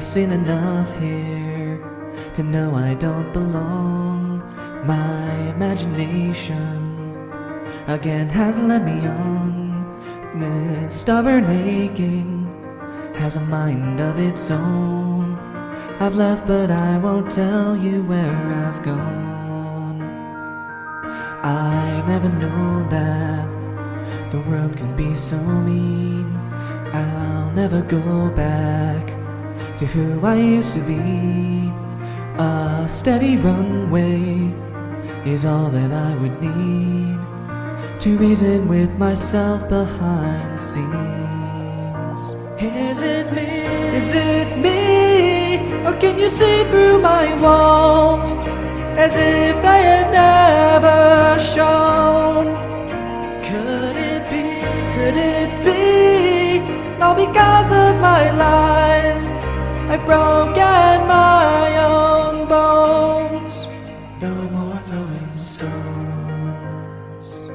seen enough here to know I don't belong. My imagination again has led me on. This stubborn aching has a mind of its own. I've left but I won't tell you where I've gone. I never knew that the world can be so mean. I'll never go back to who I used to be. A steady runway is all that I would need to reason with myself behind the scenes. Is it me? Is it me? Or can you see through my walls as if they had never shown? Could it be? Could it be? All because of my lies, I've broken my own bones. No more throwing stones.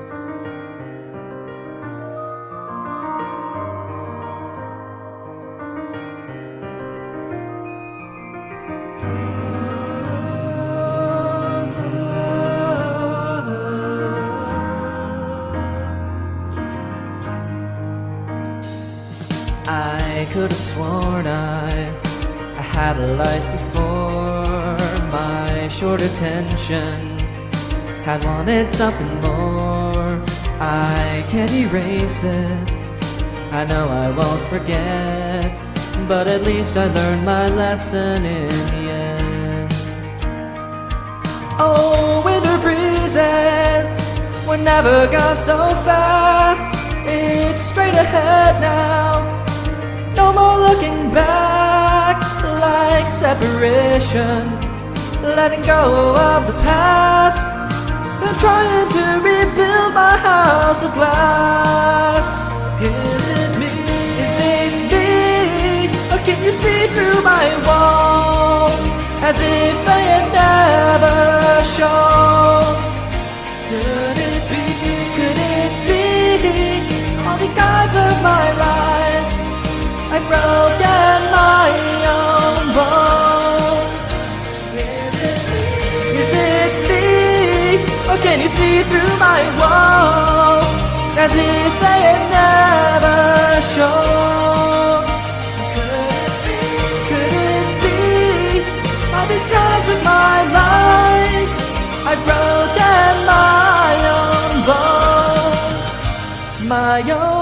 I could have sworn I had a life before. My short attention had wanted something more. I can't erase it, I know I won't forget, but at least I learned my lesson in the end. Oh, winter breezes were never gone so fast. It's straight ahead now, no more looking back. Like separation, letting go of the past, and trying to rebuild my house of glass. Is it me? Is it me? Or can you see through my walls as if they had never shown? Could it be? Could it be? All because of my lies, I've broken my own bones. Is it me? Is it me? Or can you see through my walls as if they had never shown? Could it be? Could it be? All because of my lies, I've broken my own bones. My own